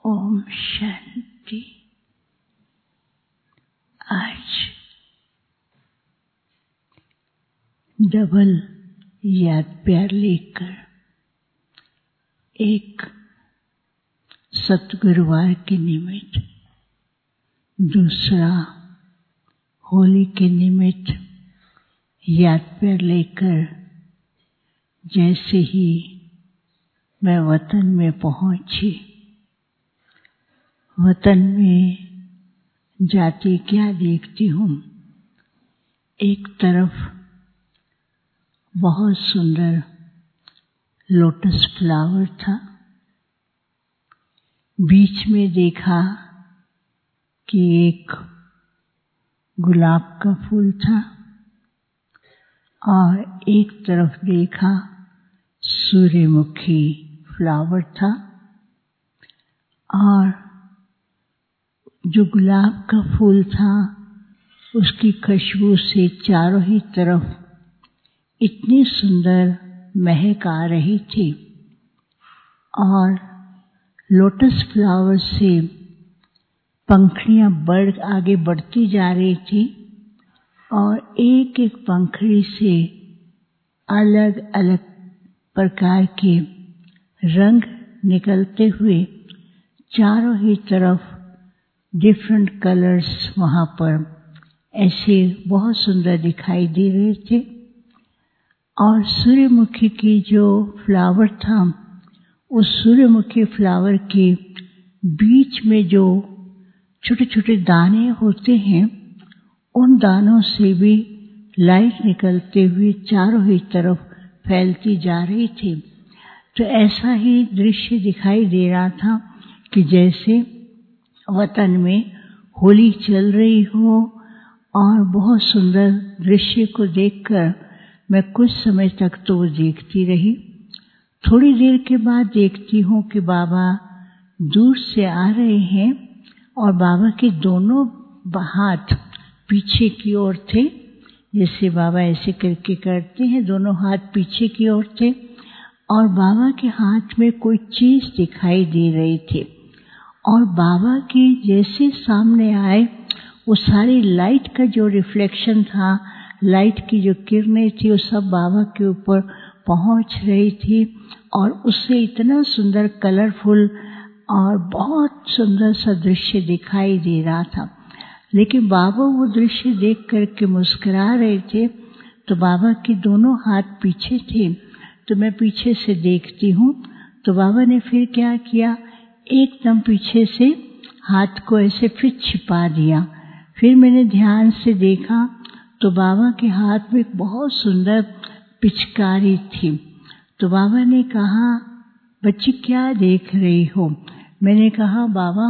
ओम शांति। आज डबल याद प्यार लेकर एक सतगुरुवार के निमित्त, दूसरा होली के निमित्त याद प्यार लेकर जैसे ही मैं वतन में पहुंची, वतन में जाते क्या देखती हूँ, एक तरफ बहुत सुंदर लोटस फ्लावर था, बीच में देखा कि एक गुलाब का फूल था और एक तरफ देखा सूर्यमुखी फ्लावर था। और जो गुलाब का फूल था उसकी खुशबू से चारों ही तरफ इतनी सुंदर महक आ रही थी और लोटस फ्लावर से पंखुड़ियां आगे बढ़ती जा रही थी और एक एक पंखुड़ी से अलग अलग प्रकार के रंग निकलते हुए चारों ही तरफ डिफरेंट कलर्स वहाँ पर ऐसे बहुत सुंदर दिखाई दे रहे थे। और सूर्यमुखी की जो फ्लावर था, उस सूर्यमुखी फ्लावर के बीच में जो छोटे छोटे दाने होते हैं, उन दानों से भी लाइट निकलते हुए चारों ही तरफ फैलती जा रही थी। तो ऐसा ही दृश्य दिखाई दे रहा था कि जैसे वतन में होली चल रही हो। और बहुत सुंदर दृश्य को देखकर मैं कुछ समय तक तो वो देखती रही। थोड़ी देर के बाद देखती हूँ कि बाबा दूर से आ रहे हैं और बाबा के दोनों हाथ पीछे की ओर थे, जैसे बाबा ऐसे करके करते हैं, दोनों हाथ पीछे की ओर थे और बाबा के हाथ में कोई चीज दिखाई दे रही थी। और बाबा के जैसे सामने आए, वो सारी लाइट का जो रिफ्लेक्शन था, लाइट की जो किरणें थी, वो सब बाबा के ऊपर पहुंच रही थी और उससे इतना सुंदर कलरफुल और बहुत सुंदर सा दृश्य दिखाई दे रहा था। लेकिन बाबा वो दृश्य देख करके मुस्कुरा रहे थे, तो बाबा के दोनों हाथ पीछे थे। तो मैं पीछे से देखती हूँ तो बाबा ने फिर क्या किया, एकदम पीछे से हाथ को ऐसे फिर छिपा दिया। फिर मैंने ध्यान से देखा तो बाबा के हाथ में एक बहुत सुंदर पिचकारी थी। तो बाबा ने कहा, बच्ची क्या देख रही हो? मैंने कहा, बाबा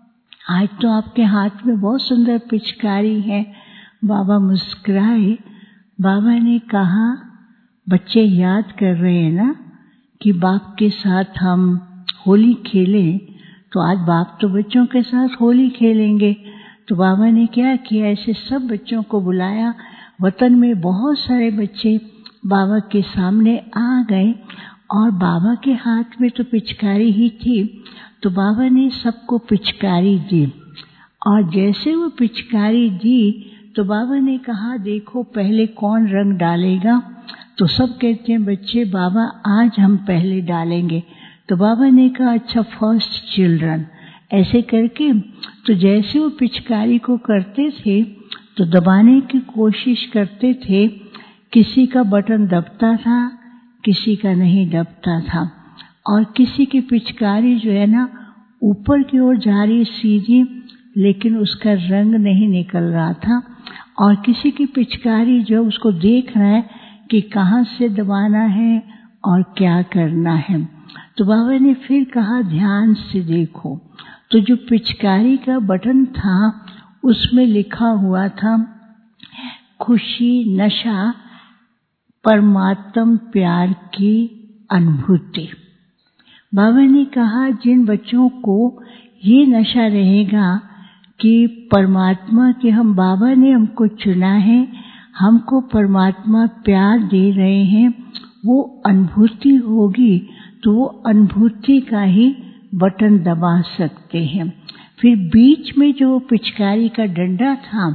आज तो आपके हाथ में बहुत सुंदर पिचकारी है। बाबा मुस्कुराए। बाबा ने कहा, बच्चे याद कर रहे हैं ना कि बाप के साथ हम होली खेलें, तो आज बाप तो बच्चों के साथ होली खेलेंगे। तो बाबा ने क्या किया, ऐसे सब बच्चों को बुलाया। वतन में बहुत सारे बच्चे बाबा के सामने आ गए और बाबा के हाथ में तो पिचकारी ही थी। तो बाबा ने सबको पिचकारी दी और जैसे वो पिचकारी दी तो बाबा ने कहा, देखो पहले कौन रंग डालेगा? तो सब कहते हैं, बच्चे बाबा आज हम पहले डालेंगे। तो बाबा ने कहा, अच्छा फर्स्ट चिल्ड्रन। ऐसे करके तो जैसे वो पिचकारी को करते थे तो दबाने की कोशिश करते थे, किसी का बटन दबता था, किसी का नहीं दबता था और किसी की पिचकारी जो है ना ऊपर की ओर जा रही सीधी, लेकिन उसका रंग नहीं निकल रहा था। और किसी की पिचकारी जो उसको देख रहा है कि कहाँ से दबाना है और क्या करना है। तो बाबा ने फिर कहा, ध्यान से देखो। तो जो पिचकारी का बटन था उसमें लिखा हुआ था, खुशी नशा परमात्म प्यार की अनुभूति। बाबा ने कहा, जिन बच्चों को ये नशा रहेगा कि परमात्मा के हम बाबा ने हमको चुना है, हमको परमात्मा प्यार दे रहे हैं, वो अनुभूति होगी तो वो अनुभूति का ही बटन दबा सकते हैं। फिर बीच में जो पिचकारी का डंडा था,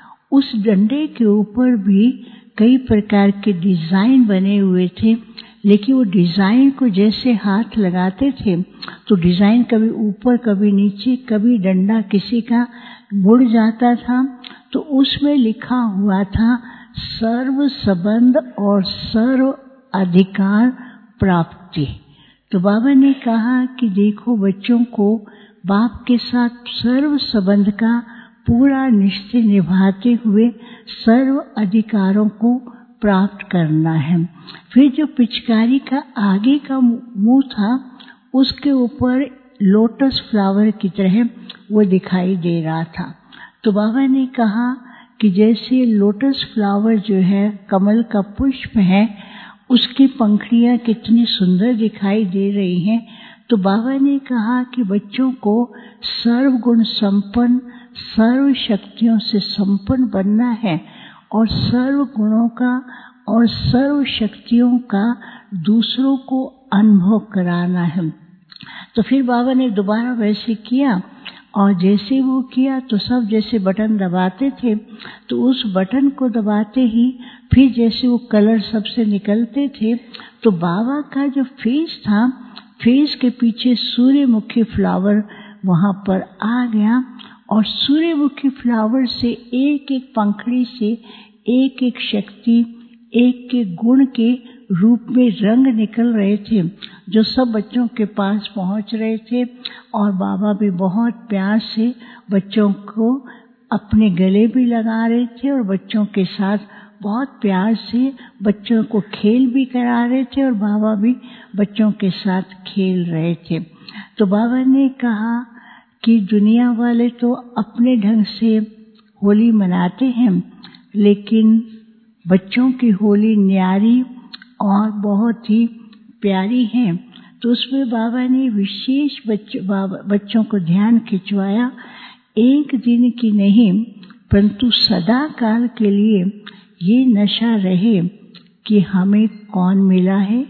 उस डंडे के ऊपर भी कई प्रकार के डिजाइन बने हुए थे, लेकिन वो डिजाइन को जैसे हाथ लगाते थे तो डिजाइन कभी ऊपर कभी नीचे, कभी डंडा किसी का मुड़ जाता था, तो उसमें लिखा हुआ था सर्व संबंध और सर्व अधिकार प्राप्ति। तो बाबा ने कहा कि देखो बच्चों को बाप के साथ सर्व संबंध का पूरा निश्चय निभाते हुए सर्व अधिकारों को प्राप्त करना है। फिर जो पिचकारी का आगे का मुंह था, उसके ऊपर लोटस फ्लावर की तरह वो दिखाई दे रहा था। तो बाबा ने कहा कि जैसे लोटस फ्लावर जो है, कमल का पुष्प है, उसकी पंखुड़ियां कितनी सुंदर दिखाई दे रही हैं। तो बाबा ने कहा कि बच्चों को सर्व गुण संपन्न, सर्व शक्तियों से संपन्न बनना है और सर्व गुणों का और सर्व शक्तियों का दूसरों को अनुभव कराना है। तो फिर बाबा ने दोबारा वैसे किया, और जैसे वो किया तो सब जैसे बटन दबाते थे, तो उस बटन को दबाते ही फिर जैसे वो कलर सबसे निकलते थे, तो बाबा का जो फेस था, फेस के पीछे सूर्यमुखी फ्लावर वहां पर आ गया, और सूर्यमुखी फ्लावर से एक एक पंखुड़ी से एक एक शक्ति, एक एक गुण के रूप में रंग निकल रहे थे, जो सब बच्चों के पास पहुंच रहे थे। और बाबा भी बहुत प्यार से बच्चों को अपने गले भी लगा रहे थे और बच्चों के साथ बहुत प्यार से बच्चों को खेल भी करा रहे थे, और बाबा भी बच्चों के साथ खेल रहे थे। तो बाबा ने कहा कि दुनिया वाले तो अपने ढंग से होली मनाते हैं, लेकिन बच्चों की होली न्यारी और बहुत ही प्यारी है। तो उसमें बाबा ने विशेष बच्चों को ध्यान खिंचवाया, एक दिन की नहीं परंतु सदा काल के लिए ये नशा रहे कि हमें कौन मिला है।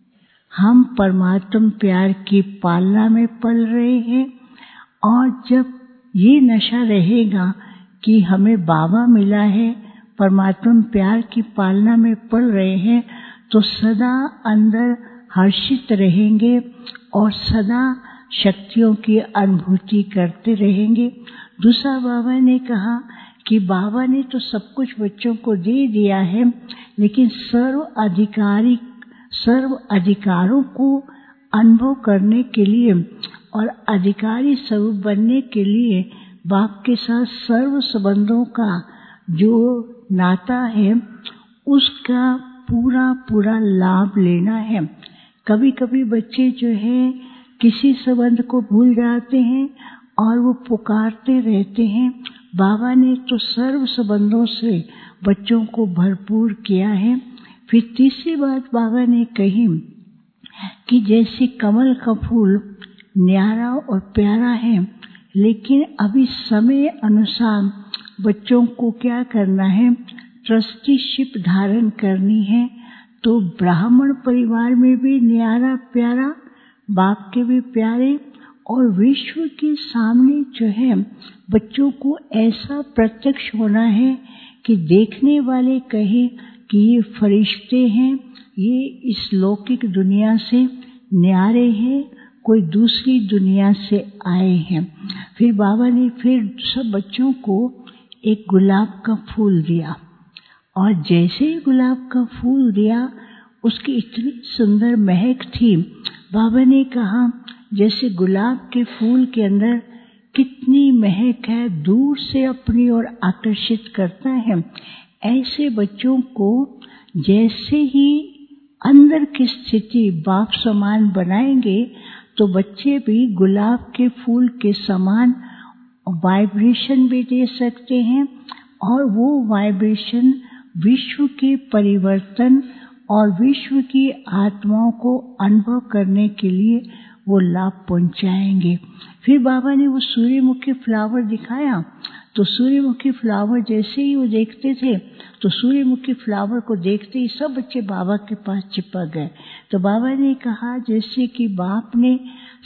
हम परमात्मा प्यार की पालना में पल रहे हैं, और जब ये नशा रहेगा कि हमें बाबा मिला है, परमात्मा प्यार की पालना में पल रहे हैं, तो सदा अंदर हर्षित रहेंगे और सदा शक्तियों की अनुभूति करते रहेंगे। दूसरा बाबा ने कहा कि बाबा ने तो सब कुछ बच्चों को दे दिया है, लेकिन सर्व अधिकारों को अनुभव करने के लिए और अधिकारी स्वरूप बनने के लिए बाप के साथ सर्व संबंधों का जो नाता है, उसका पूरा पूरा लाभ लेना है। कभी कभी बच्चे जो है किसी संबंध को भूल जाते हैं और वो पुकारते रहते हैं। बाबा ने तो सर्व संबंधों से बच्चों को भरपूर किया है। फिर तीसरी बात बाबा ने कही कि जैसे कमल का फूल न्यारा और प्यारा है, लेकिन अभी समय अनुसार बच्चों को क्या करना है, ट्रस्टीशिप धारण करनी है। तो ब्राह्मण परिवार में भी न्यारा प्यारा, बाप के भी प्यारे, और विश्व के सामने जो है बच्चों को ऐसा प्रत्यक्ष होना है कि देखने वाले कहे कि ये फरिश्ते हैं, ये इस लौकिक दुनिया से न्यारे हैं, कोई दूसरी दुनिया से आए हैं। फिर बाबा ने फिर सब बच्चों को एक गुलाब का फूल दिया, और जैसे ही गुलाब का फूल दिया उसकी इतनी सुंदर महक थी। बाबा ने कहा जैसे गुलाब के फूल के अंदर कितनी महक है, दूर से अपनी ओर आकर्षित करता है, ऐसे बच्चों को जैसे ही अंदर की स्थिति बाप समान बनाएंगे तो बच्चे भी गुलाब के फूल के समान वाइब्रेशन भी दे सकते हैं, और वो वाइब्रेशन विश्व के परिवर्तन और विश्व की आत्माओं को अनुभव करने के लिए वो लाभ पहुंचाएंगे। फिर बाबा ने वो सूर्यमुखी फ्लावर दिखाया, तो सूर्यमुखी फ्लावर जैसे ही वो देखते थे तो सूर्यमुखी फ्लावर को देखते ही सब बच्चे बाबा के पास चिपक गए। तो बाबा ने कहा जैसे कि बाप ने सबको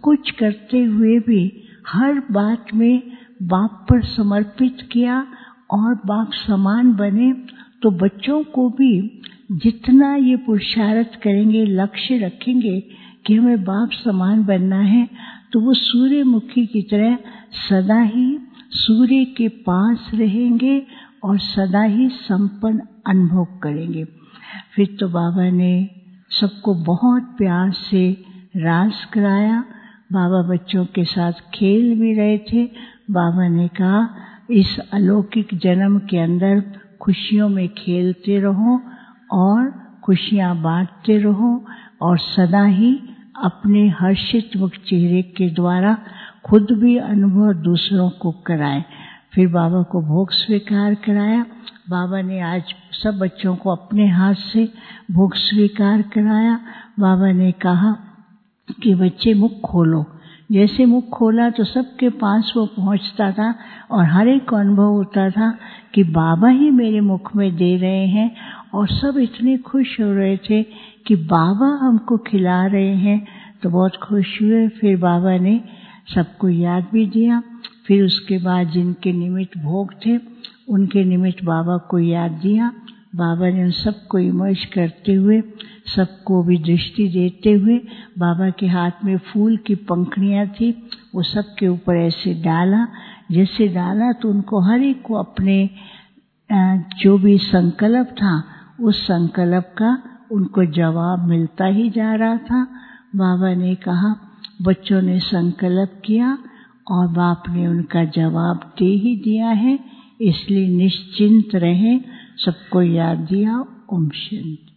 कुछ करते हुए भी हर बात में बाप पर समर्पित किया और बाप समान बने, तो बच्चों को भी जितना ये पुरुषार्थ करेंगे, लक्ष्य रखेंगे कि हमें बाप समान बनना है, तो वो सूर्यमुखी की तरह सदा ही सूर्य के पास रहेंगे और सदा ही संपन्न अनुभव करेंगे। फिर तो बाबा ने सबको बहुत प्यार से रास कराया। बाबा बच्चों के साथ खेल भी रहे थे। बाबा ने कहा, इस अलौकिक जन्म के अंदर खुशियों में खेलते रहो और खुशियाँ बांटते रहो और सदा ही अपने हर्षित मुख चेहरे के द्वारा खुद भी अनुभव दूसरों को कराएं। फिर बाबा को भोग स्वीकार कराया। बाबा ने आज सब बच्चों को अपने हाथ से भोग स्वीकार कराया। बाबा ने कहा कि बच्चे मुख खोलो। जैसे मुख खोला तो सबके पास वो पहुंचता था और हर एक को अनुभव होता था कि बाबा ही मेरे मुख में दे रहे हैं, और सब इतने खुश हो रहे थे कि बाबा हमको खिला रहे हैं, तो बहुत खुश हुए। फिर बाबा ने सबको याद भी दिया। फिर उसके बाद जिनके निमित्त भोग थे उनके निमित्त बाबा को याद दिया। बाबा ने उन सबको इमर्ज करते हुए, सबको भी दृष्टि देते हुए, बाबा के हाथ में फूल की पंखुड़ियाँ थी, वो सबके ऊपर ऐसे डाला। जैसे डाला तो उनको हर एक को अपने जो भी संकल्प था उस संकल्प का उनको जवाब मिलता ही जा रहा था। बाबा ने कहा, बच्चों ने संकल्प किया और बाप ने उनका जवाब दे ही दिया है, इसलिए निश्चिंत रहें। सबको याद दिया। ओम शांति।